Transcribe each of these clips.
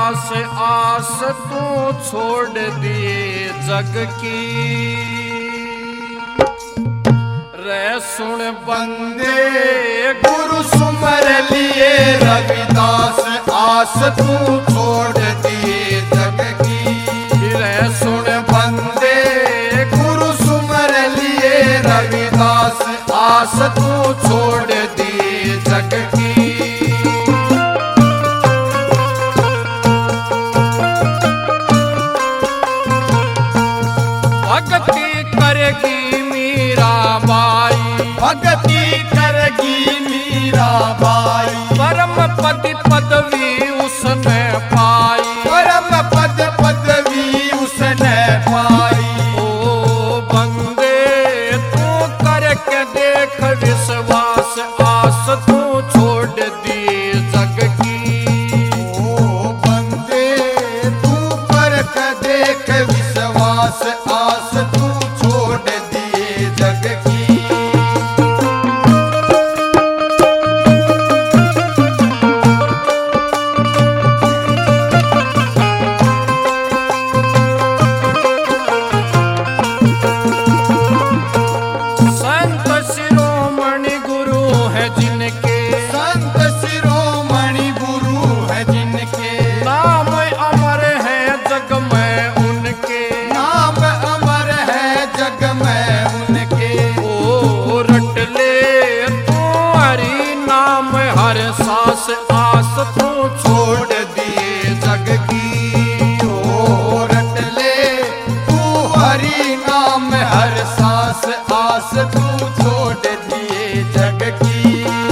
रविदास आस तू छोड़ दिए जग की। रे सुन बंदे गुरु सुमर लिए रविदास आस तू छोड़ दिए जग की। रे सुन बंदे गुरु सुमर लिए रविदास आस तू छोड़ दिए जग की। भक्ति करेगी मीराबाई, भक्ति करेगी मीराबाई, परम पद पदवी उसने पाई, परम पद पदवी उसने पाई। ओ बंदे तू करके देख विश्वास आस तू छोड़ दी जग की। ओ बंदे तू करके देख विश्वास आस तू छोड़ दिए जग की। संत शिरोमणि गुरु है जिनके, संत शिरोमणि गुरु है जिनके, नाम अमर है जग में उनके, नाम अमर है जग में उनके। ओ रट ले तू हरि नाम हर सांस आस तू छोड़ दिए जग की। ओ रट ले तू हरि नाम हर सांस आस तू छोड़ दिए जग की।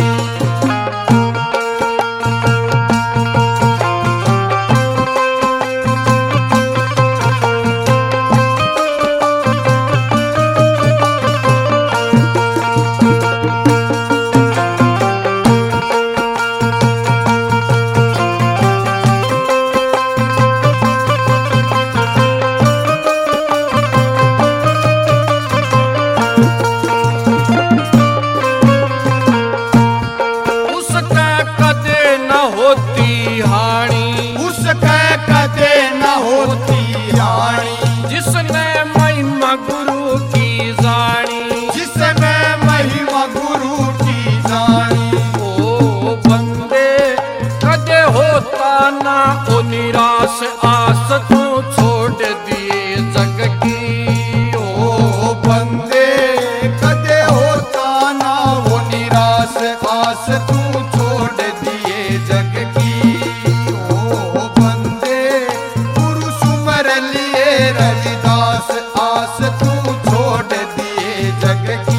उसका कदे न होती हानि, उसका कदे न होती हानि, जिसने महिमा गुरु की जानी, जिसने महिमा गुरु की जानी। ओ बंदे कदे होता ना ओ निराश आस तू छोड़ दिए जग की। ओ बंदे कदे होता ना वो निराश आस तू छोड़ दिए जग की। ओ बंदे गुरु सुमर लिए रविदास आस तू छोड़ दिए जग की।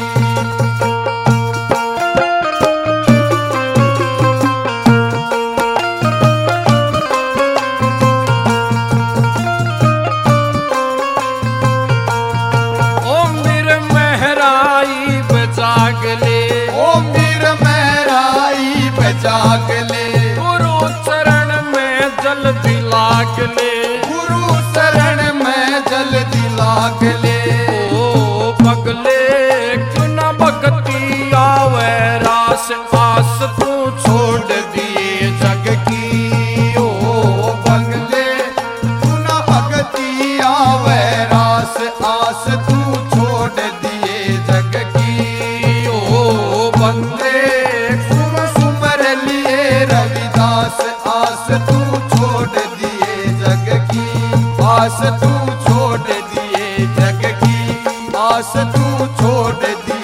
ओ मीर महराई बजाग ले, ओ मीर महराई बजाग ले, गुरु चरण में जल्दी लाग ले, गुरु चरण में जल्दी लाग ले। ओ पगले क्यों न भक्ति आवे रास आस तू छोड़ दिए जग की। ओ पगले क्यों न भक्ति आवे रास आस तू छोड़ दिए जग की। ओ बंदे सुम सुमर लिए रविदास आस तू छोड़ दिए जग की। आस तू छोड़ दिए जग की, आस तू छोड़ दिए